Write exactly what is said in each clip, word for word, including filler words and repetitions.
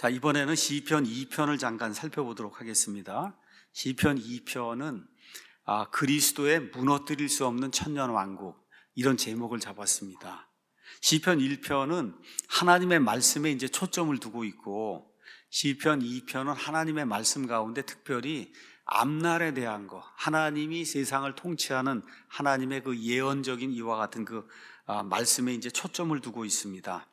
자, 이번에는 시편 이 편을 잠깐 살펴보도록 하겠습니다. 시편 이 편은 아, 그리스도의 무너뜨릴 수 없는 천년왕국, 이런 제목을 잡았습니다. 시편 일 편은 하나님의 말씀에 이제 초점을 두고 있고, 시편 이 편은 하나님의 말씀 가운데 특별히 앞날에 대한 거, 하나님이 세상을 통치하는 하나님의 그 예언적인 이와 같은 그 아, 말씀에 이제 초점을 두고 있습니다.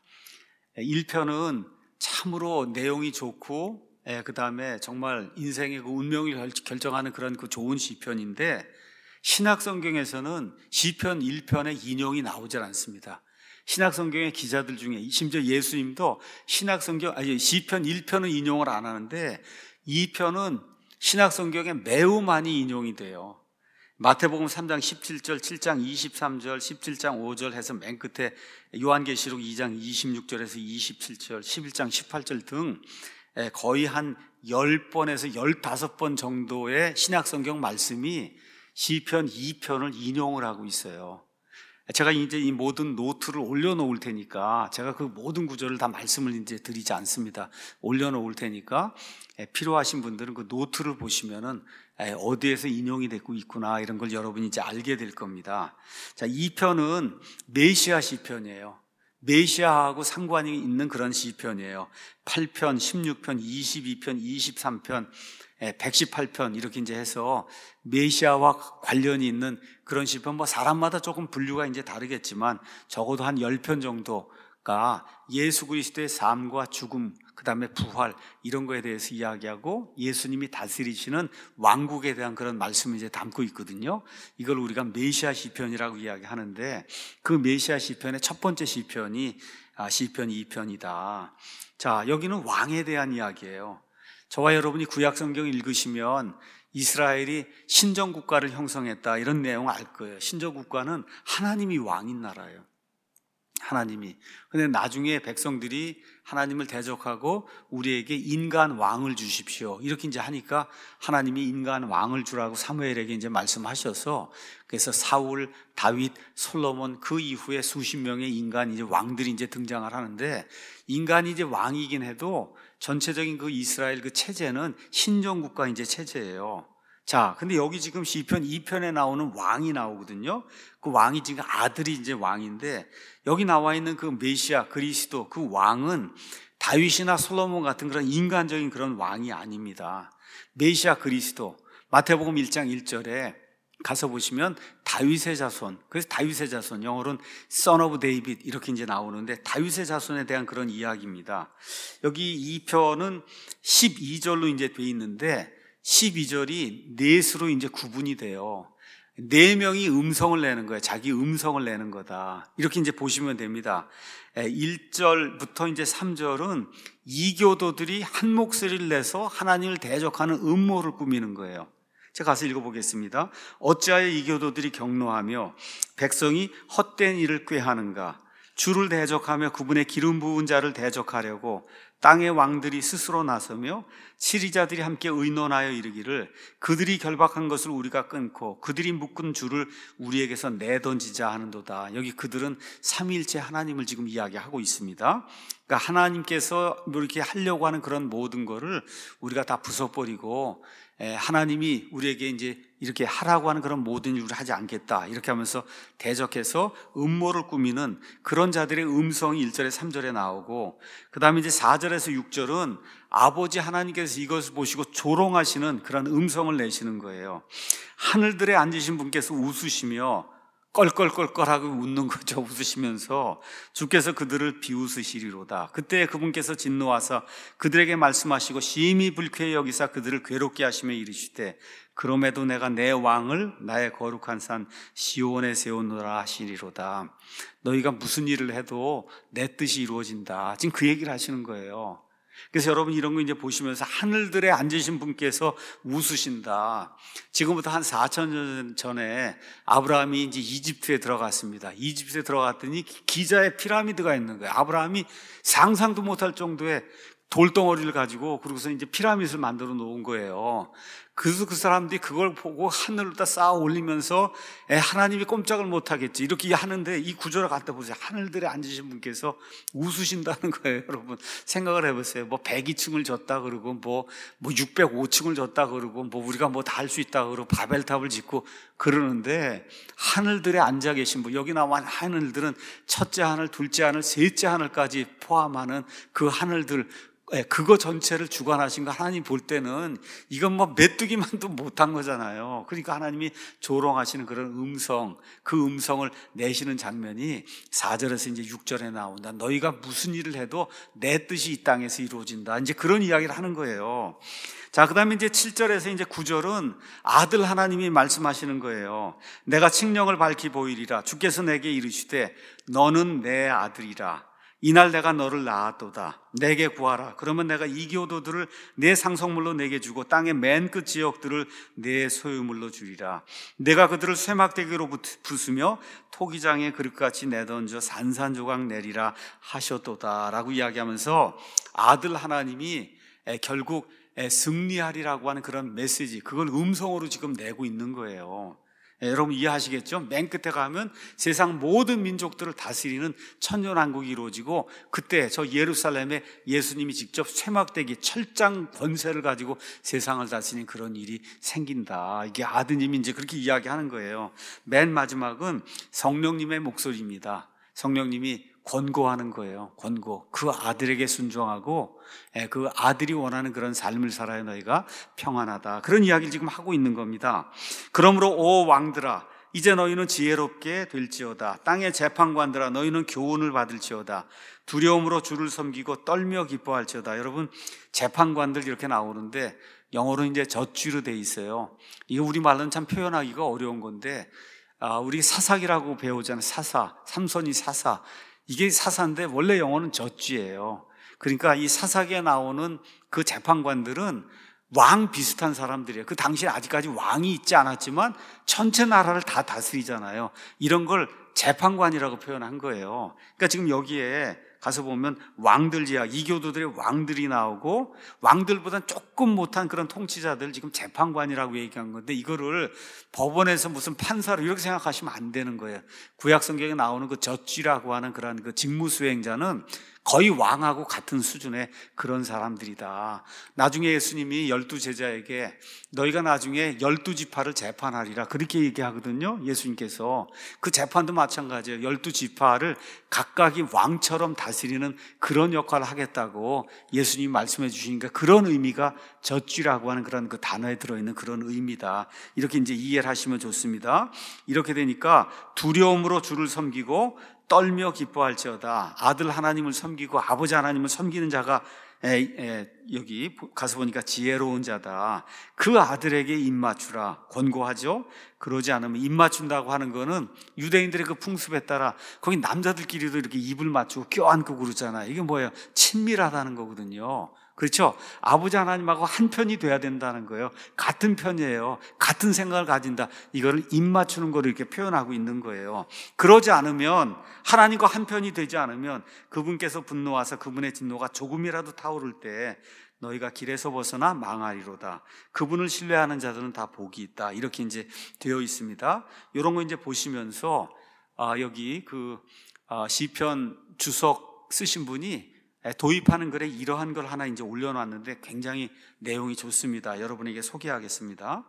일 편은 참으로 내용이 좋고, 예, 그 다음에 정말 인생의 그 운명을 결정하는 그런 그 좋은 시편인데, 신약 성경에서는 시편 일 편에 인용이 나오질 않습니다. 신약 성경의 기자들 중에 심지어 예수님도 신약 성경 아니 시편 일 편은 인용을 안 하는데 이 편은 신약 성경에 매우 많이 인용이 돼요. 마태복음 삼 장 십칠 절, 칠 장 이십삼 절, 십칠 장 오 절 해서 맨 끝에 요한계시록 이 장 이십육 절에서 이십칠 절, 십일 장 십팔 절 등 거의 한 십 번에서 십오 번 정도의 신약 성경 말씀이 시편 이 편을 인용을 하고 있어요. 제가 이제 이 모든 노트를 올려놓을 테니까 제가 그 모든 구절을 다 말씀을 이제 드리지 않습니다. 올려놓을 테니까 필요하신 분들은 그 노트를 보시면은 어디에서 인용이 되고 있구나, 이런 걸 여러분이 이제 알게 될 겁니다. 자, 이 편은 메시아 시편이에요. 메시아하고 상관이 있는 그런 시편이에요. 팔 편, 십육 편, 이십이 편, 이십삼 편, 백십팔 편 이렇게 이제 해서 메시아와 관련이 있는 그런 시편, 뭐 사람마다 조금 분류가 이제 다르겠지만 적어도 한 십 편 정도가 예수 그리스도의 삶과 죽음, 그 다음에 부활, 이런 거에 대해서 이야기하고 예수님이 다스리시는 왕국에 대한 그런 말씀을 이제 담고 있거든요. 이걸 우리가 메시아 시편이라고 이야기하는데, 그 메시아 시편의 첫 번째 시편이 시편 이 편이다. 자, 여기는 왕에 대한 이야기예요. 저와 여러분이 구약 성경 읽으시면 이스라엘이 신정국가를 형성했다, 이런 내용을 알 거예요. 신정국가는 하나님이 왕인 나라예요. 하나님이. 근데 나중에 백성들이 하나님을 대적하고 우리에게 인간 왕을 주십시오, 이렇게 이제 하니까 하나님이 인간 왕을 주라고 사무엘에게 이제 말씀하셔서, 그래서 사울, 다윗, 솔로몬, 그 이후에 수십 명의 인간 이제 왕들이 이제 등장을 하는데, 인간이 이제 왕이긴 해도 전체적인 그 이스라엘 그 체제는 신정국가 이제 체제예요. 자, 근데 여기 지금 시편 이 편에 나오는 왕이 나오거든요. 그 왕이 지금 아들이 이제 왕인데, 여기 나와 있는 그 메시아 그리스도, 그 왕은 다윗이나 솔로몬 같은 그런 인간적인 그런 왕이 아닙니다. 메시아 그리스도, 마태복음 일 장 일 절에 가서 보시면 다윗의 자손, 그래서 다윗의 자손, 영어로는 Son of David 이렇게 이제 나오는데, 다윗의 자손에 대한 그런 이야기입니다. 여기 이 편은 십이 절로 이제 돼 있는데, 십이 절이 넷으로 이제 구분이 돼요. 네 명이 음성을 내는 거예요. 자기 음성을 내는 거다, 이렇게 이제 보시면 됩니다. 일 절부터 이제 삼 절은 이교도들이 한 목소리를 내서 하나님을 대적하는 음모를 꾸미는 거예요. 제가 가서 읽어보겠습니다. 어찌하여 이교도들이 경노하며 백성이 헛된 일을 꾀하는가? 주를 대적하며 그분의 기름 부은 자를 대적하려고 땅의 왕들이 스스로 나서며 치리자들이 함께 의논하여 이르기를, 그들이 결박한 것을 우리가 끊고 그들이 묶은 줄을 우리에게서 내던지자 하는도다. 여기 그들은 삼위일체 하나님을 지금 이야기하고 있습니다. 그러니까 하나님께서 이렇게 하려고 하는 그런 모든 거를 우리가 다 부숴버리고, 하나님이 우리에게 이제 이렇게 하라고 하는 그런 모든 일을 하지 않겠다, 이렇게 하면서 대적해서 음모를 꾸미는 그런 자들의 음성이 일 절에 삼 절에 나오고, 그 다음에 이제 사 절에서 육 절은 아버지 하나님께서 이것을 보시고 조롱하시는 그런 음성을 내시는 거예요. 하늘들에 앉으신 분께서 웃으시며 껄껄껄껄하고 웃는 거죠. 웃으시면서 주께서 그들을 비웃으시리로다. 그때 그분께서 진노하사 그들에게 말씀하시고 심히 불쾌히 여기사 그들을 괴롭게 하시며 이르시되, 그럼에도 내가 내 왕을 나의 거룩한 산 시온에 세우노라 하시리로다. 너희가 무슨 일을 해도 내 뜻이 이루어진다. 지금 그 얘기를 하시는 거예요. 그래서 여러분 이런 거 이제 보시면서 하늘들에 앉으신 분께서 웃으신다. 지금부터 한 사천 년 전에 아브라함이 이제 이집트에 들어갔습니다. 이집트에 들어갔더니 기자의 피라미드가 있는 거예요. 아브라함이 상상도 못할 정도의 돌덩어리를 가지고 그러고서 이제 피라밋을 만들어 놓은 거예요. 그래서 그 사람들이 그걸 보고 하늘로다 쌓아 올리면서 에, 하나님이 꼼짝을 못 하겠지 이렇게 하는데, 이 구조를 갖다 보세요. 하늘들에 앉으신 분께서 웃으신다는 거예요. 여러분 생각을 해보세요. 뭐 백이 층을 졌다 그러고 뭐, 뭐 육백오 층을 졌다 그러고 뭐 우리가 뭐 다 할 수 있다 그러고 바벨탑을 짓고 그러는데, 하늘들에 앉아 계신 분, 여기 나와 하늘들은 첫째 하늘, 둘째 하늘, 셋째 하늘까지 포함하는 그 하늘들, 그거 전체를 주관하신 거 하나님 볼 때는 이건 뭐 메뚜기만도 못한 거잖아요. 그러니까 하나님이 조롱하시는 그런 음성, 그 음성을 내시는 장면이 사 절에서 이제 육 절에 나온다. 너희가 무슨 일을 해도 내 뜻이 이 땅에서 이루어진다. 이제 그런 이야기를 하는 거예요. 자, 그 다음에 이제 칠 절에서 이제 구 절은 아들 하나님이 말씀하시는 거예요. 내가 칙령을 밝히 보이리라. 주께서 내게 이르시되 너는 내 아들이라. 이날 내가 너를 낳았도다. 내게 구하라. 그러면 내가 이교도들을 내 상속물로 내게 주고 땅의 맨 끝 지역들을 내 소유물로 주리라. 내가 그들을 쇠막대기로 부수며 토기장의 그릇같이 내던져 산산조각 내리라 하셨도다 라고 이야기하면서 아들 하나님이 결국 승리하리라고 하는 그런 메시지, 그걸 음성으로 지금 내고 있는 거예요. 예, 여러분 이해하시겠죠? 맨 끝에 가면 세상 모든 민족들을 다스리는 천년왕국이 이루어지고, 그때 저 예루살렘에 예수님이 직접 쇠막대기 철장 권세를 가지고 세상을 다스리는 그런 일이 생긴다. 이게 아드님이 이제 그렇게 이야기하는 거예요. 맨 마지막은 성령님의 목소리입니다. 성령님이 권고하는 거예요. 권고. 그 아들에게 순종하고 그 아들이 원하는 그런 삶을 살아야 너희가 평안하다. 그런 이야기를 지금 하고 있는 겁니다. 그러므로 오 왕들아, 이제 너희는 지혜롭게 될지어다. 땅의 재판관들아, 너희는 교훈을 받을지어다. 두려움으로 주를 섬기고 떨며 기뻐할지어다. 여러분 재판관들 이렇게 나오는데 영어로 이제 젖쥐로 돼 있어요. 이거 우리말로는 참 표현하기가 어려운 건데, 아, 우리 사사기라고 배우잖아요. 사사, 삼손이 사사. 이게 사사인데 원래 영어는 젖쥐예요. 그러니까 이 사사기에 나오는 그 재판관들은 왕 비슷한 사람들이에요. 그 당시에 아직까지 왕이 있지 않았지만 전체 나라를 다 다스리잖아요. 이런 걸 재판관이라고 표현한 거예요. 그러니까 지금 여기에 가서 보면 왕들이야, 이교도들의 왕들이 나오고, 왕들보다 조금 못한 그런 통치자들 지금 재판관이라고 얘기한 건데, 이거를 법원에서 무슨 판사로 이렇게 생각하시면 안 되는 거예요. 구약 성경에 나오는 그 젖쥐라고 하는 그런 그 직무 수행자는 거의 왕하고 같은 수준의 그런 사람들이다. 나중에 예수님이 열두 제자에게 너희가 나중에 열두 지파를 재판하리라 그렇게 얘기하거든요. 예수님께서. 그 재판도 마찬가지예요. 열두 지파를 각각이 왕처럼 다스리는 그런 역할을 하겠다고 예수님이 말씀해 주시니까, 그런 의미가 젖쥐라고 하는 그런 그 단어에 들어있는 그런 의미다. 이렇게 이제 이해를 하시면 좋습니다. 이렇게 되니까 두려움으로 주를 섬기고 떨며 기뻐할지어다. 아들 하나님을 섬기고 아버지 하나님을 섬기는 자가 에, 에, 여기 가서 보니까 지혜로운 자다. 그 아들에게 입맞추라 권고하죠. 그러지 않으면, 입맞춘다고 하는 거는 유대인들의 그 풍습에 따라 거기 남자들끼리도 이렇게 입을 맞추고 껴안고 그러잖아요. 이게 뭐예요? 친밀하다는 거거든요. 그렇죠? 아버지 하나님하고 한 편이 돼야 된다는 거예요. 같은 편이에요. 같은 생각을 가진다. 이거를 입 맞추는 거를 이렇게 표현하고 있는 거예요. 그러지 않으면, 하나님과 한 편이 되지 않으면 그분께서 분노하사 그분의 진노가 조금이라도 타오를 때 너희가 길에서 벗어나 망하리로다. 그분을 신뢰하는 자들은 다 복이 있다. 이렇게 이제 되어 있습니다. 이런 거 이제 보시면서 아, 여기 그 아, 시편 주석 쓰신 분이 도입하는 글에 이러한 걸 하나 이제 올려놨는데 굉장히 내용이 좋습니다. 여러분에게 소개하겠습니다.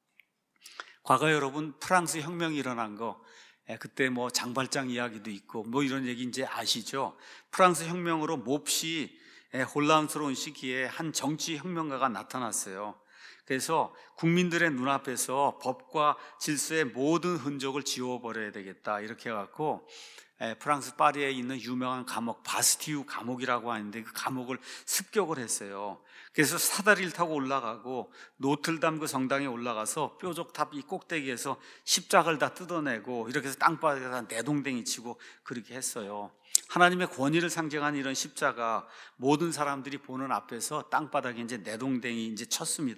과거 여러분 프랑스 혁명이 일어난 거, 그때 뭐 장발장 이야기도 있고 뭐 이런 얘기 이제 아시죠? 프랑스 혁명으로 몹시 혼란스러운 시기에 한 정치 혁명가가 나타났어요. 그래서 국민들의 눈앞에서 법과 질서의 모든 흔적을 지워버려야 되겠다 이렇게 해갖고 프랑스 파리에 있는 유명한 감옥 바스티유 감옥이라고 하는데 그 감옥을 습격을 했어요. 그래서 사다리를 타고 올라가고 노틀담 그 성당에 올라가서 뾰족탑 이 꼭대기에서 십자가를 다 뜯어내고 이렇게 해서 땅바닥에다 내동댕이 치고 그렇게 했어요. 하나님의 권위를 상징하는 이런 십자가 모든 사람들이 보는 앞에서 땅바닥에 이제 내동댕이 이제 쳤습니다.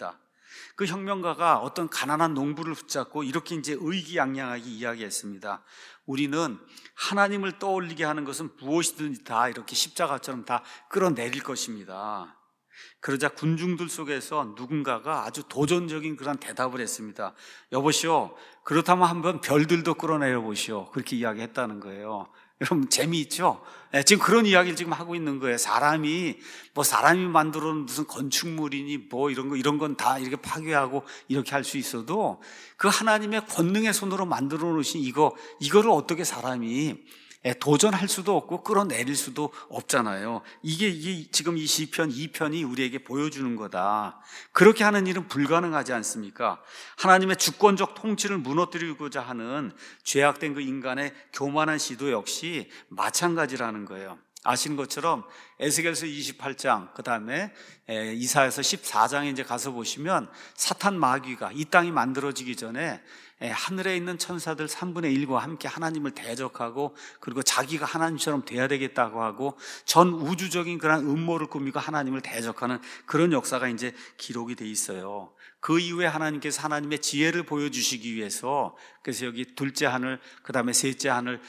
그 혁명가가 어떤 가난한 농부를 붙잡고 이렇게 이제 의기양양하게 이야기했습니다. 우리는 하나님을 떠올리게 하는 것은 무엇이든지 다 이렇게 십자가처럼 다 끌어내릴 것입니다. 그러자 군중들 속에서 누군가가 아주 도전적인 그런 대답을 했습니다. 여보시오, 그렇다면 한번 별들도 끌어내려 보시오. 그렇게 이야기했다는 거예요. 여러분 재미있죠? 네, 지금 그런 이야기를 지금 하고 있는 거예요. 사람이 뭐 사람이 만들어 놓은 무슨 건축물이니 뭐 이런 거 이런 건 다 이렇게 파괴하고 이렇게 할 수 있어도 그 하나님의 권능의 손으로 만들어 놓으신 이거 이거를 어떻게 사람이 도전할 수도 없고 끌어내릴 수도 없잖아요. 이게, 이게 지금 이 시편 이 편이 우리에게 보여주는 거다. 그렇게 하는 일은 불가능하지 않습니까? 하나님의 주권적 통치를 무너뜨리고자 하는 죄악된 그 인간의 교만한 시도 역시 마찬가지라는 거예요. 아시는 것처럼 에스겔서 이십팔 장, 그 다음에 이사야서 십사 장에 이제 가서 보시면 사탄 마귀가 이 땅이 만들어지기 전에 하늘에 있는 천사들 삼분의 일과 함께 하나님을 대적하고 그리고 자기가 하나님처럼 돼야 되겠다고 하고 전 우주적인 그런 음모를 꾸미고 하나님을 대적하는 그런 역사가 이제 기록이 돼 있어요. 그 이후에 하나님께서 하나님의 지혜를 보여주시기 위해서 그래서 여기 둘째 하늘, 그 다음에 셋째 하늘,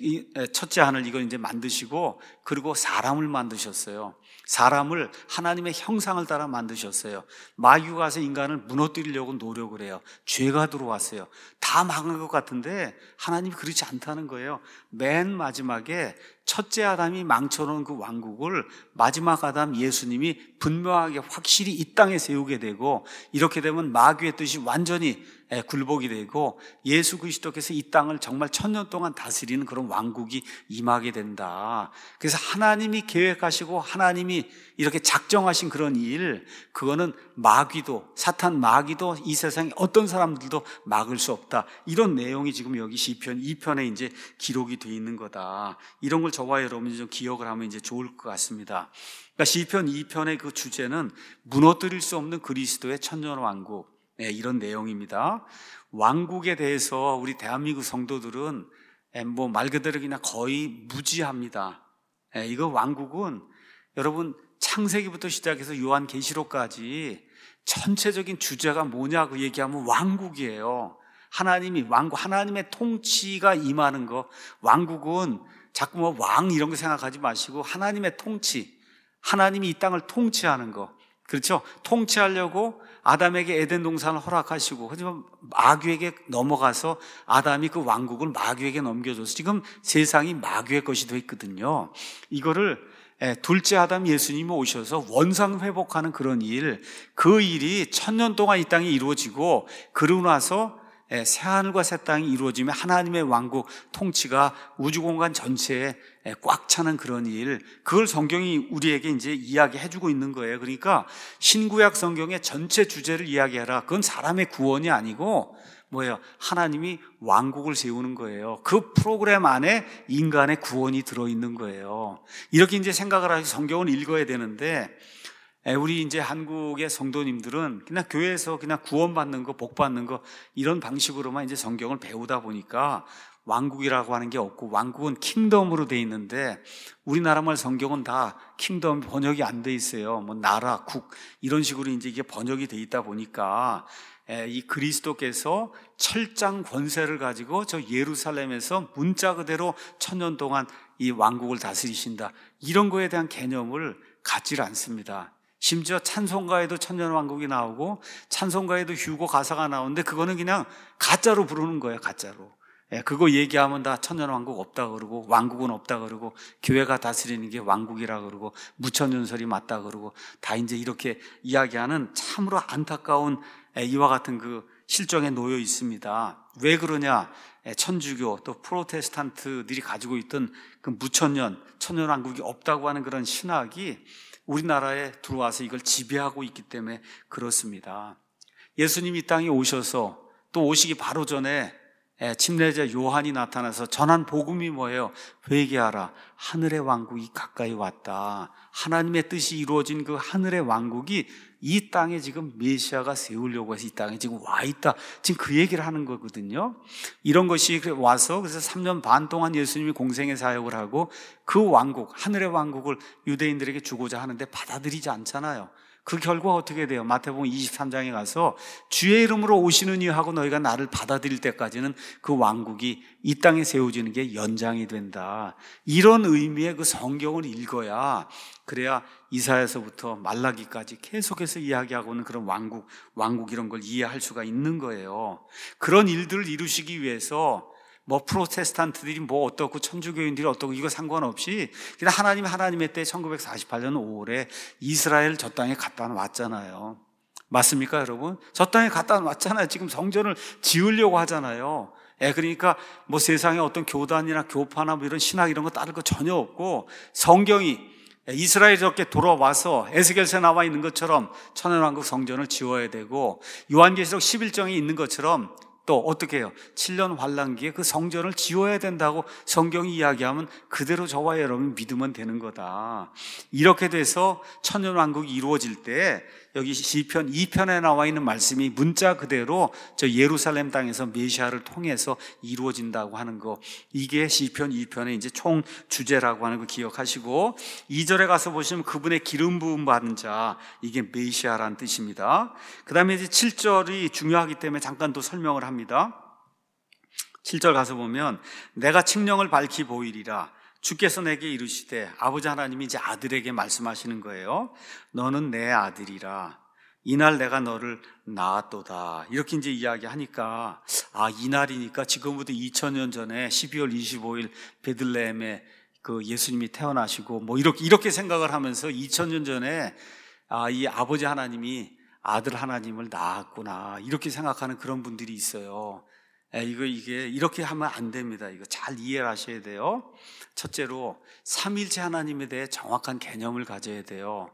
첫째 하늘 이걸 이제 만드시고 그리고 사람을 만드셨어요. 사람을 하나님의 형상을 따라 만드셨어요. 마귀가 와서 인간을 무너뜨리려고 노력을 해요. 죄가 들어왔어요. 다 망한 것 같은데 하나님이 그렇지 않다는 거예요. 맨 마지막에 첫째 아담이 망쳐놓은 그 왕국을 마지막 아담 예수님이 분명하게 확실히 이 땅에 세우게 되고 이렇게 되면 마귀의 뜻이 완전히 굴복이 되고 예수 그리스도께서 이 땅을 정말 천년 동안 다스리는 그런 왕국이 임하게 된다. 그래서 하나님이 계획하시고 하나님이 이렇게 작정하신 그런 일, 그거는 마귀도 사탄 마귀도 이 세상에 어떤 사람들도 막을 수 없다. 이런 내용이 지금 여기 시편 이 편에 이제 기록이 되어 있는 거다. 이런 걸 저와 여러분이 좀 기억을 하면 이제 좋을 것 같습니다. 그러니까 시편 이 편의 그 주제는 무너뜨릴 수 없는 그리스도의 천년 왕국. 네, 이런 내용입니다. 왕국에 대해서 우리 대한민국 성도들은 뭐 말 그대로 그냥 거의 무지합니다. 네, 이거 왕국은 여러분 창세기부터 시작해서 요한계시록까지 전체적인 주제가 뭐냐고 얘기하면 왕국이에요. 하나님이 왕국, 하나님의 통치가 임하는 거. 왕국은 자꾸 뭐 왕 이런 거 생각하지 마시고 하나님의 통치, 하나님이 이 땅을 통치하는 거. 그렇죠? 통치하려고 아담에게 에덴 동산을 허락하시고 하지만 마귀에게 넘어가서 아담이 그 왕국을 마귀에게 넘겨줘서 지금 세상이 마귀의 것이 되어 있거든요. 이거를 둘째 아담 예수님이 오셔서 원상 회복하는 그런 일, 그 일이 천년 동안 이 땅에 이루어지고 그러고 나서 새하늘과 새 땅이 이루어지면 하나님의 왕국 통치가 우주공간 전체에 꽉 차는 그런 일, 그걸 성경이 우리에게 이제 이야기해주고 있는 거예요. 그러니까 신구약 성경의 전체 주제를 이야기해라. 그건 사람의 구원이 아니고 뭐예요? 하나님이 왕국을 세우는 거예요. 그 프로그램 안에 인간의 구원이 들어있는 거예요. 이렇게 이제 생각을 하셔서 성경을 읽어야 되는데 우리 이제 한국의 성도님들은 그냥 교회에서 그냥 구원받는 거, 복받는 거 이런 방식으로만 이제 성경을 배우다 보니까 왕국이라고 하는 게 없고 왕국은 킹덤으로 돼 있는데 우리나라 말 성경은 다 킹덤 번역이 안 돼 있어요. 뭐 나라, 국 이런 식으로 이제 이게 번역이 돼 있다 보니까 이 그리스도께서 철장 권세를 가지고 저 예루살렘에서 문자 그대로 천년 동안 이 왕국을 다스리신다. 이런 거에 대한 개념을 갖질 않습니다. 심지어 찬송가에도 천년왕국이 나오고 찬송가에도 휴고 가사가 나오는데 그거는 그냥 가짜로 부르는 거예요. 가짜로. 예, 그거 얘기하면 다 천년왕국 없다 그러고 왕국은 없다 그러고 교회가 다스리는 게 왕국이라 그러고 무천년설이 맞다 그러고 다 이제 이렇게 이야기하는 참으로 안타까운 이와 같은 그 실정에 놓여 있습니다. 왜 그러냐? 천주교 또 프로테스탄트들이 가지고 있던 그 무천년 천년왕국이 없다고 하는 그런 신학이 우리나라에 들어와서 이걸 지배하고 있기 때문에 그렇습니다. 예수님이 이 땅에 오셔서 또 오시기 바로 전에 침례자 요한이 나타나서 전한 복음이 뭐예요? 회개하라. 하늘의 왕국이 가까이 왔다. 하나님의 뜻이 이루어진 그 하늘의 왕국이 이 땅에 지금 메시아가 세우려고 해서 이 땅에 지금 와 있다. 지금 그 얘기를 하는 거거든요. 이런 것이 와서 그래서 삼 년 반 동안 예수님이 공생의 사역을 하고 그 왕국, 하늘의 왕국을 유대인들에게 주고자 하는데 받아들이지 않잖아요. 그 결과 어떻게 돼요? 마태복음 이십삼 장에 가서 주의 이름으로 오시는 이 하고 너희가 나를 받아들일 때까지는 그 왕국이 이 땅에 세워지는 게 연장이 된다. 이런 의미의 그 성경을 읽어야, 그래야 이사야서부터 말라기까지 계속해서 이야기하고 있는 그런 왕국, 왕국 이런 걸 이해할 수가 있는 거예요. 그런 일들을 이루시기 위해서 뭐 프로테스탄트들이 뭐 어떻고 천주교인들이 어떻고 이거 상관없이 그냥 하나님 하나님의 때 천구백사십팔 년 오월에 이스라엘 저 땅에 갖다 놨잖아요. 맞습니까, 여러분? 저 땅에 갖다 놨잖아요. 지금 성전을 지으려고 하잖아요. 예, 그러니까 뭐 세상에 어떤 교단이나 교파나 뭐 이런 신학 이런 거 따를 거 전혀 없고, 성경이 이스라엘이 저렇게 돌아와서 에스겔서에 나와 있는 것처럼 천연왕국 성전을 지어야 되고, 요한계시록 십일 장에 있는 것처럼 또 어떻게 해요? 칠 년 환란기에 그 성전을 지어야 된다고 성경이 이야기하면 그대로 저와 여러분 믿으면 되는 거다. 이렇게 돼서 천년왕국이 이루어질 때 여기 시편 이 편에 나와 있는 말씀이 문자 그대로 저 예루살렘 땅에서 메시아를 통해서 이루어진다고 하는 거, 이게 시편 이 편의 이제 총 주제라고 하는 거 기억하시고, 이 절에 가서 보시면 그분의 기름 부음 받은 자, 이게 메시아라는 뜻입니다. 그 다음에 이제 칠 절이 중요하기 때문에 잠깐 또 설명을 합니다. 칠 절 가서 보면 내가 칙령을 밝히 보이리라. 주께서 내게 이르시되, 아버지 하나님이 이제 아들에게 말씀하시는 거예요. 너는 내 아들이라. 이날 내가 너를 낳았도다. 이렇게 이제 이야기하니까, 아, 이날이니까 지금부터 이천 년 전에 십이월 이십오일 베들레헴에 그 예수님이 태어나시고 뭐 이렇게 이렇게 생각을 하면서 이천 년 전에 아, 이 아버지 하나님이 아들 하나님을 낳았구나, 이렇게 생각하는 그런 분들이 있어요. 에, 이거 이게 이렇게 하면 안 됩니다. 이거 잘 이해를 하셔야 돼요. 첫째로 삼일체 하나님에 대해 정확한 개념을 가져야 돼요.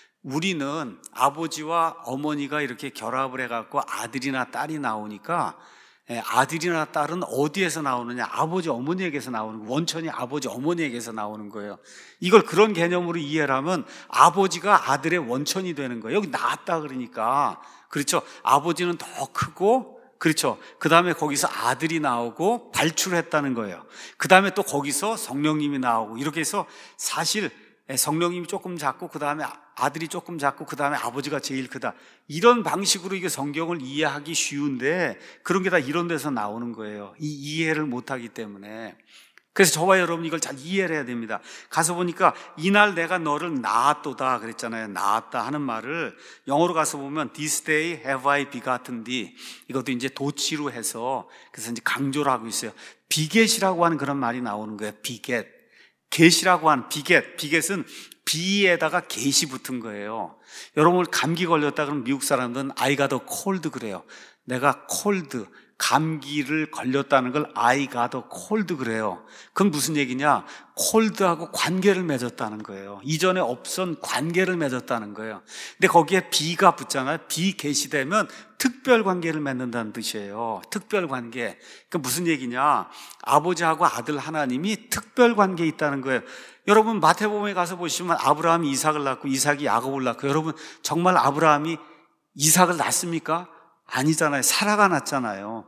우리는 아버지와 어머니가 이렇게 결합을 해갖고 아들이나 딸이 나오니까, 아들이나 딸은 어디에서 나오느냐? 아버지 어머니에게서 나오는 거예요. 원천이 아버지 어머니에게서 나오는 거예요. 이걸 그런 개념으로 이해를 하면 아버지가 아들의 원천이 되는 거예요. 여기 낳았다 그러니까, 그렇죠? 아버지는 더 크고, 그렇죠. 그 다음에 거기서 아들이 나오고 발출했다는 거예요. 그 다음에 또 거기서 성령님이 나오고, 이렇게 해서 사실 성령님이 조금 작고 그 다음에 아들이 조금 작고 그 다음에 아버지가 제일 크다, 이런 방식으로 이게 성경을 이해하기 쉬운데 그런 게 다 이런 데서 나오는 거예요. 이 이해를 못하기 때문에. 그래서 저와 여러분 이걸 잘 이해를 해야 됩니다. 가서 보니까 이날 내가 너를 낳았도다 그랬잖아요. 낳았다 하는 말을 영어로 가서 보면 This day have I begotten thee, 이것도 이제 도치로 해서 그래서 이제 강조를 하고 있어요. 비겟이라고 하는 그런 말이 나오는 거예요. 비겟, get이라고 하는 비겟, 비겟은 비에다가 get이 붙은 거예요. 여러분 감기 걸렸다 그러면 미국 사람들은 I got a cold 그래요. 내가 cold, 감기를 걸렸다는 걸 I got a cold 그래요. 그건 무슨 얘기냐? cold하고 관계를 맺었다는 거예요. 이전에 없던 관계를 맺었다는 거예요. 근데 거기에 비가 붙잖아요. 비 get이 되면 특별 관계를 맺는다는 뜻이에요. 특별 관계. 그러니까 무슨 얘기냐? 아버지하고 아들 하나님이 특별 관계에 있다는 거예요. 여러분 마태복음에 가서 보시면 아브라함이 이삭을 낳고 이삭이 야곱을 낳고, 여러분 정말 아브라함이 이삭을 낳습니까? 아니잖아요. 사라가 낳잖아요.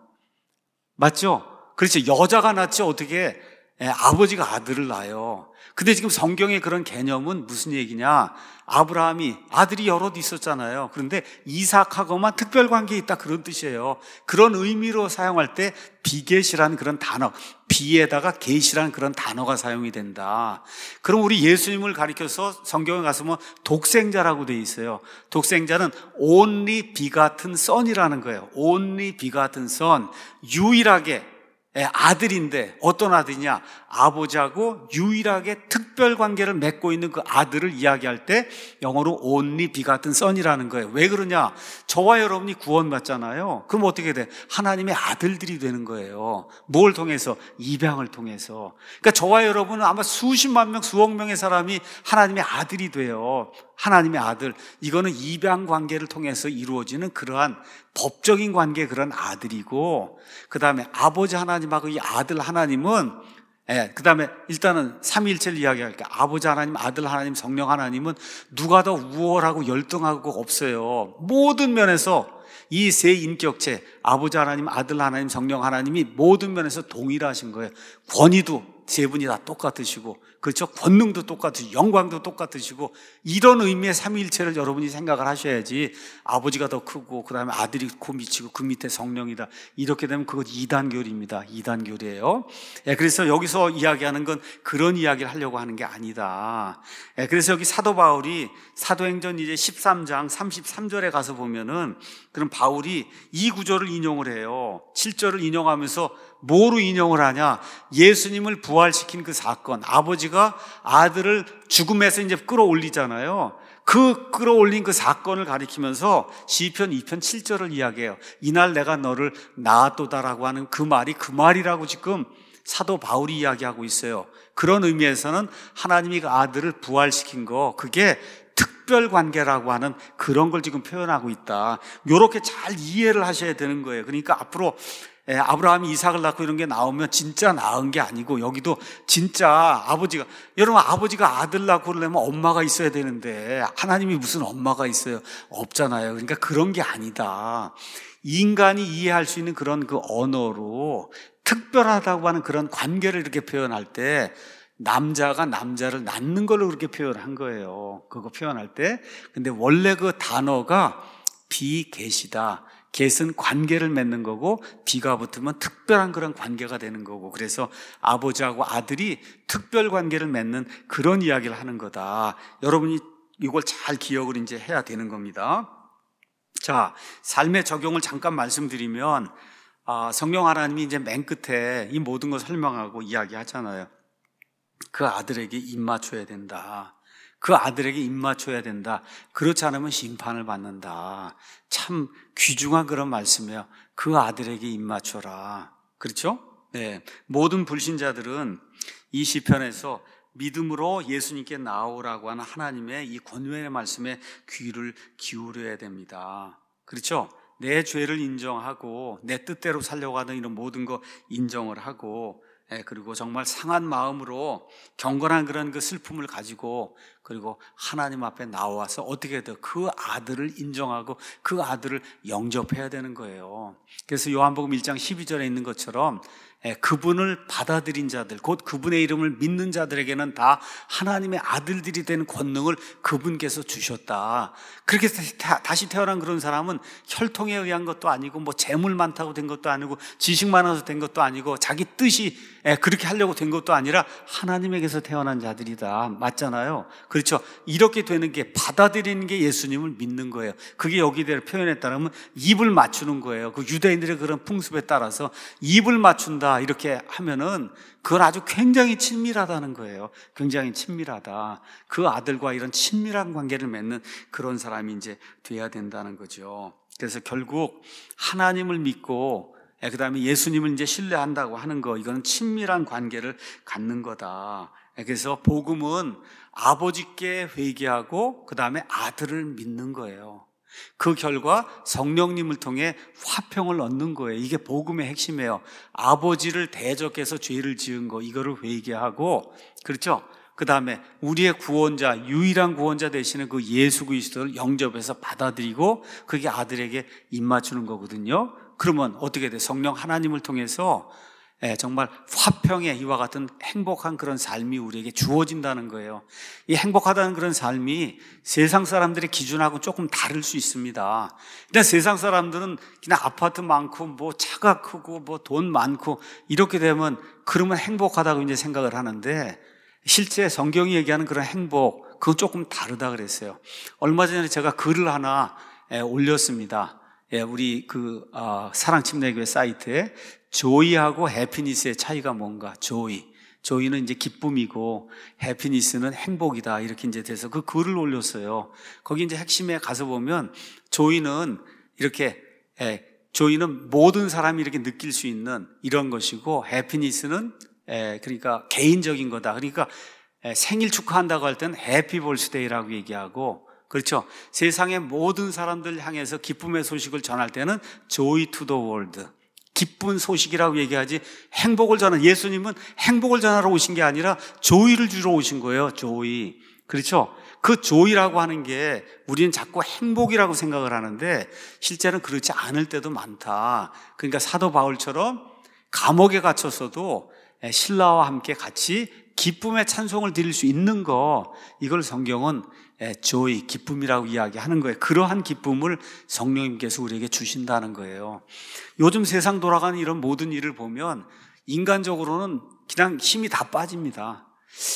맞죠? 그렇죠. 여자가 낳지 어떻게 예, 아버지가 아들을 낳아요. 근데 지금 성경의 그런 개념은 무슨 얘기냐? 아브라함이 아들이 여럿 있었잖아요. 그런데 이삭하고만 특별 관계에 있다, 그런 뜻이에요. 그런 의미로 사용할 때 비겟이라는 그런 단어, 비에다가 get이라는 그런 단어가 사용이 된다. 그럼 우리 예수님을 가리켜서 성경에 가서 뭐 독생자라고 돼 있어요. 독생자는 only begotten son이라는 거예요. only begotten son, 유일하게 아들인데 어떤 아들이냐? 아버지하고 유일하게 특별 관계를 맺고 있는 그 아들을 이야기할 때 영어로 only begotten son이라는 거예요. 왜 그러냐? 저와 여러분이 구원받잖아요. 그럼 어떻게 돼? 하나님의 아들들이 되는 거예요. 뭘 통해서? 입양을 통해서. 그러니까 저와 여러분은 아마 수십만 명, 수억 명의 사람이 하나님의 아들이 돼요. 하나님의 아들. 이거는 입양 관계를 통해서 이루어지는 그러한 법적인 관계의 그런 아들이고, 그 다음에 아버지 하나님하고 이 아들 하나님은, 예, 그 다음에 일단은 삼위일체를 이야기할게요. 아버지 하나님, 아들 하나님, 성령 하나님은 누가 더 우월하고 열등하고 없어요. 모든 면에서 이 세 인격체, 아버지 하나님, 아들 하나님, 성령 하나님이 모든 면에서 동일하신 거예요. 권위도 세 분이 다 똑같으시고, 그렇죠? 권능도 똑같으시고 영광도 똑같으시고, 이런 의미의 삼위일체를 여러분이 생각을 하셔야지, 아버지가 더 크고 그 다음에 아들이 코 미치고 그 밑에 성령이다, 이렇게 되면 그것 이단교리입니다. 이단교리예요. 예, 그래서 여기서 이야기하는 건 그런 이야기를 하려고 하는 게 아니다. 예, 그래서 여기 사도 바울이 사도행전 이제 십삼 장 삼십삼 절에 가서 보면은, 그럼 바울이 이 구절을 인용을 해요. 칠 절을 인용하면서 뭐로 인용을 하냐? 예수님을 부활시킨 그 사건, 아버지가 아들을 죽음에서 이제 끌어올리잖아요. 그 끌어올린 그 사건을 가리키면서 시편 이 편 칠 절을 이야기해요. 이날 내가 너를 낳았도다라고 하는 그 말이 그 말이라고 지금 사도 바울이 이야기하고 있어요. 그런 의미에서는 하나님이 그 아들을 부활시킨 거, 그게 특별 관계라고 하는 그런 걸 지금 표현하고 있다. 이렇게 잘 이해를 하셔야 되는 거예요. 그러니까 앞으로 예, 아브라함이 이삭을 낳고 이런 게 나오면 진짜 낳은 게 아니고, 여기도 진짜 아버지가, 여러분 아버지가 아들 낳고 그러려면 엄마가 있어야 되는데 하나님이 무슨 엄마가 있어요? 없잖아요. 그러니까 그런 게 아니다. 인간이 이해할 수 있는 그런 그 언어로 특별하다고 하는 그런 관계를 이렇게 표현할 때, 남자가 남자를 낳는 걸로 그렇게 표현한 거예요. 그거 표현할 때. 근데 원래 그 단어가 비계시다. 겟은 관계를 맺는 거고, 비가 붙으면 특별한 그런 관계가 되는 거고, 그래서 아버지하고 아들이 특별 관계를 맺는 그런 이야기를 하는 거다. 여러분이 이걸 잘 기억을 이제 해야 되는 겁니다. 자, 삶의 적용을 잠깐 말씀드리면, 아, 성령 하나님이 이제 맨 끝에 이 모든 걸 설명하고 이야기하잖아요. 그 아들에게 입 맞춰야 된다. 그 아들에게 입 맞춰야 된다. 그렇지 않으면 심판을 받는다. 참 귀중한 그런 말씀이에요. 그 아들에게 입 맞춰라. 그렇죠? 네. 모든 불신자들은 이 시편에서 믿음으로 예수님께 나오라고 하는 하나님의 이 권면의 말씀에 귀를 기울여야 됩니다. 그렇죠? 내 죄를 인정하고 내 뜻대로 살려고 하는 이런 모든 거 인정을 하고, 예, 그리고 정말 상한 마음으로 경건한 그런 그 슬픔을 가지고, 그리고 하나님 앞에 나와서 어떻게 해야 돼요? 그 아들을 인정하고 그 아들을 영접해야 되는 거예요. 그래서 요한복음 일 장 십이 절에 있는 것처럼, 예, 그분을 받아들인 자들, 곧 그분의 이름을 믿는 자들에게는 다 하나님의 아들들이 되는 권능을 그분께서 주셨다. 그렇게 다시 태어난 그런 사람은 혈통에 의한 것도 아니고, 뭐 재물 많다고 된 것도 아니고, 지식 많아서 된 것도 아니고, 자기 뜻이 그렇게 하려고 된 것도 아니라 하나님에게서 태어난 자들이다. 맞잖아요. 그렇죠? 이렇게 되는 게, 받아들이는 게 예수님을 믿는 거예요. 그게 여기대로 표현했다면 입을 맞추는 거예요. 그 유대인들의 그런 풍습에 따라서 입을 맞춘다 이렇게 하면은 그건 아주 굉장히 친밀하다는 거예요. 굉장히 친밀하다. 그 아들과 이런 친밀한 관계를 맺는 그런 사람이 이제 돼야 된다는 거죠. 그래서 결국 하나님을 믿고, 그 다음에 예수님을 이제 신뢰한다고 하는 거, 이거는 친밀한 관계를 갖는 거다. 그래서 복음은 아버지께 회개하고 그 다음에 아들을 믿는 거예요. 그 결과 성령님을 통해 화평을 얻는 거예요. 이게 복음의 핵심이에요. 아버지를 대적해서 죄를 지은 거, 이거를 회개하고, 그렇죠? 그 다음에 우리의 구원자, 유일한 구원자 되시는 그 예수 그리스도를 영접해서 받아들이고, 그게 아들에게 입 맞추는 거거든요. 그러면 어떻게 돼? 성령 하나님을 통해서 정말 화평의 이와 같은 행복한 그런 삶이 우리에게 주어진다는 거예요. 이 행복하다는 그런 삶이 세상 사람들의 기준하고 조금 다를 수 있습니다. 근데 세상 사람들은 그냥 아파트 많고 뭐 차가 크고 뭐 돈 많고 이렇게 되면 그러면 행복하다고 이제 생각을 하는데, 실제 성경이 얘기하는 그런 행복, 그건 조금 다르다 그랬어요. 얼마 전에 제가 글을 하나 올렸습니다. 우리 그 사랑침례교회 사이트에 조이하고 해피니스의 차이가 뭔가, 조이. 조이는 이제 기쁨이고 해피니스는 행복이다. 이렇게 이제 돼서 그 글을 올렸어요. 거기 이제 핵심에 가서 보면, 조이는 이렇게, 예, 조이는 모든 사람이 이렇게 느낄 수 있는 이런 것이고, 해피니스는, 예, 그러니까 개인적인 거다. 그러니까 예, 생일 축하한다고 할 때는 해피 볼스데이라고 얘기하고, 그렇죠? 세상의 모든 사람들 향해서 기쁨의 소식을 전할 때는 joy to the world, 기쁜 소식이라고 얘기하지, 행복을 전하는, 예수님은 행복을 전하러 오신 게 아니라 조이를 주러 오신 거예요. 조이. 그렇죠? 그 조이라고 하는 게 우리는 자꾸 행복이라고 생각을 하는데 실제는 그렇지 않을 때도 많다. 그러니까 사도 바울처럼 감옥에 갇혔어도 신라와 함께 같이 기쁨의 찬송을 드릴 수 있는 거, 이걸 성경은 joy, 기쁨이라고 이야기하는 거예요. 그러한 기쁨을 성령님께서 우리에게 주신다는 거예요. 요즘 세상 돌아가는 이런 모든 일을 보면 인간적으로는 그냥 힘이 다 빠집니다.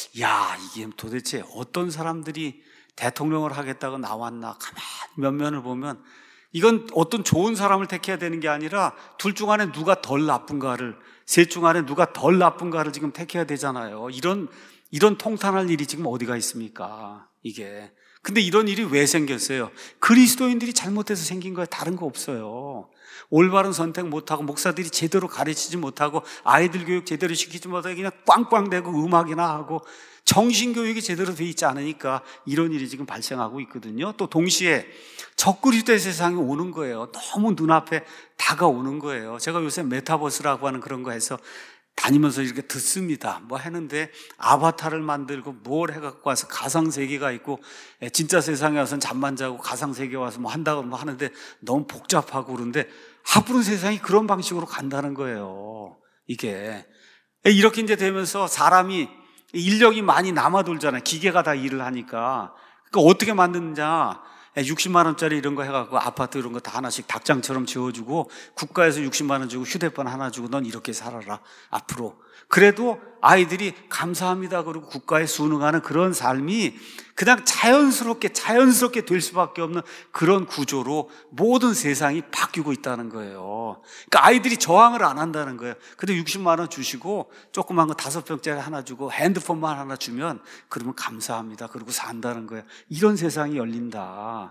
야, 이게 도대체 어떤 사람들이 대통령을 하겠다고 나왔나, 가만히 면면을 보면 이건 어떤 좋은 사람을 택해야 되는 게 아니라 둘 중 안에 누가 덜 나쁜가를, 셋 중 안에 누가 덜 나쁜가를 지금 택해야 되잖아요. 이런 이런 통탄할 일이 지금 어디가 있습니까? 이게. 근데 이런 일이 왜 생겼어요? 그리스도인들이 잘못해서 생긴 거예요. 다른 거 없어요. 올바른 선택 못하고, 목사들이 제대로 가르치지 못하고, 아이들 교육 제대로 시키지 못하고 그냥 꽝꽝대고 음악이나 하고 정신교육이 제대로 돼 있지 않으니까 이런 일이 지금 발생하고 있거든요. 또 동시에 적그리스도의 세상이 오는 거예요. 너무 눈앞에 다가오는 거예요. 제가 요새 메타버스라고 하는 그런 거 해서 다니면서 이렇게 듣습니다. 뭐 하는데 아바타를 만들고 뭘 해갖고 와서 가상세계가 있고, 진짜 세상에 와서는 잠만 자고 가상세계 와서 뭐 한다고 뭐 하는데 너무 복잡하고 그런데 앞으로 세상이 그런 방식으로 간다는 거예요. 이게 이렇게 이제 되면서 사람이 인력이 많이 남아돌잖아요. 기계가 다 일을 하니까. 그러니까 어떻게 만드느냐, 육십만 원짜리 이런 거 해갖고 아파트 이런 거 다 하나씩 닭장처럼 지어주고 국가에서 육십만 원 주고 휴대폰 하나 주고 넌 이렇게 살아라 앞으로. 그래도 아이들이 감사합니다 그러고 국가에 순응하는 그런 삶이 그냥 자연스럽게 자연스럽게 될 수밖에 없는 그런 구조로 모든 세상이 바뀌고 있다는 거예요. 그러니까 아이들이 저항을 안 한다는 거예요. 근데 육십만 원 주시고 조그만 거 다섯 병짜리 하나 주고 핸드폰만 하나 주면 그러면 감사합니다 그러고 산다는 거예요. 이런 세상이 열린다.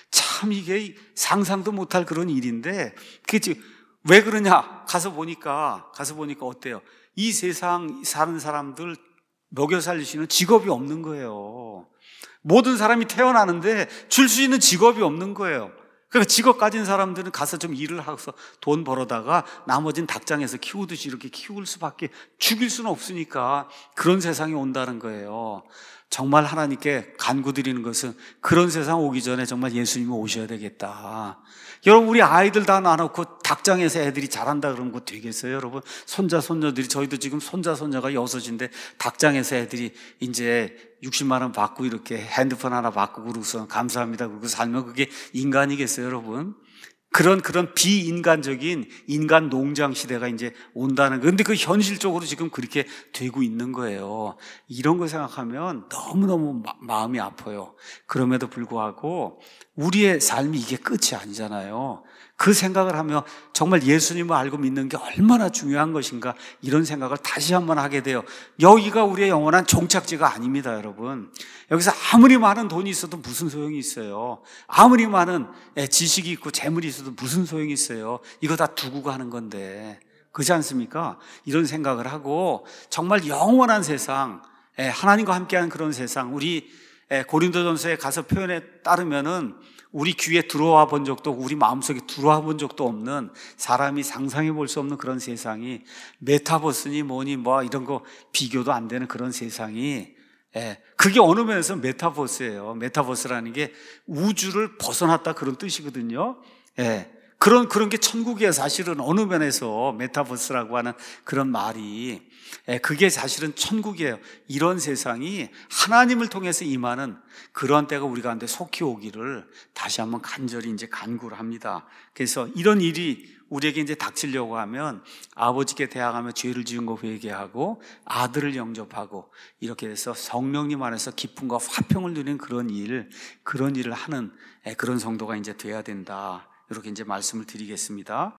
참 이게 상상도 못할 그런 일인데, 그게 왜 그러냐? 가서 보니까 가서 보니까 어때요? 이 세상 사는 사람들 먹여 살리시는 직업이 없는 거예요. 모든 사람이 태어나는데 줄 수 있는 직업이 없는 거예요. 그러니까 직업 가진 사람들은 가서 좀 일을 하고서 돈 벌어다가 나머지는 닭장에서 키우듯이 이렇게 키울 수밖에, 죽일 수는 없으니까 그런 세상이 온다는 거예요. 정말 하나님께 간구드리는 것은 그런 세상 오기 전에 정말 예수님이 오셔야 되겠다. 여러분, 우리 아이들 다 놔놓고 닭장에서 애들이 자란다 그러면 그거 되겠어요? 여러분, 손자 손녀들이, 저희도 지금 손자 손녀가 여섯인데 닭장에서 애들이 이제 육십만 원 받고 이렇게 핸드폰 하나 받고 그러고서 감사합니다 그러고 살면 그게 인간이겠어요? 여러분, 그런 그런 비인간적인 인간 농장 시대가 이제 온다는 거. 그런데 그 현실적으로 지금 그렇게 되고 있는 거예요. 이런 거 생각하면 너무너무 마, 마음이 아파요. 그럼에도 불구하고 우리의 삶이 이게 끝이 아니잖아요. 그 생각을 하면 정말 예수님을 알고 믿는 게 얼마나 중요한 것인가, 이런 생각을 다시 한번 하게 돼요. 여기가 우리의 영원한 종착지가 아닙니다, 여러분. 여기서 아무리 많은 돈이 있어도 무슨 소용이 있어요. 아무리 많은 지식이 있고 재물이 있어도 무슨 소용이 있어요. 이거 다 두고 가는 건데, 그렇지 않습니까? 이런 생각을 하고 정말 영원한 세상, 하나님과 함께하는 그런 세상, 우리 고린도전서에 가서 표현에 따르면은 우리 귀에 들어와 본 적도 없고 우리 마음속에 들어와 본 적도 없는, 사람이 상상해 볼 수 없는 그런 세상이, 메타버스니 뭐니 뭐 이런 거 비교도 안 되는 그런 세상이, 예, 그게 어느 면에서 메타버스예요. 메타버스라는 게 우주를 벗어났다 그런 뜻이거든요. 예, 그런 그런 게 천국이에요. 사실은 어느 면에서 메타버스라고 하는 그런 말이, 예, 그게 사실은 천국이에요. 이런 세상이 하나님을 통해서 임하는 그런 때가 우리 가운데 속히 오기를 다시 한번 간절히 이제 간구를 합니다. 그래서 이런 일이 우리에게 이제 닥치려고 하면 아버지께 대항하며 죄를 지은 거 회개하고 아들을 영접하고 이렇게 해서 성령님 안에서 기쁨과 화평을 누리는 그런 일, 그런 일을 하는 그런 성도가 이제 돼야 된다. 이렇게 이제 말씀을 드리겠습니다.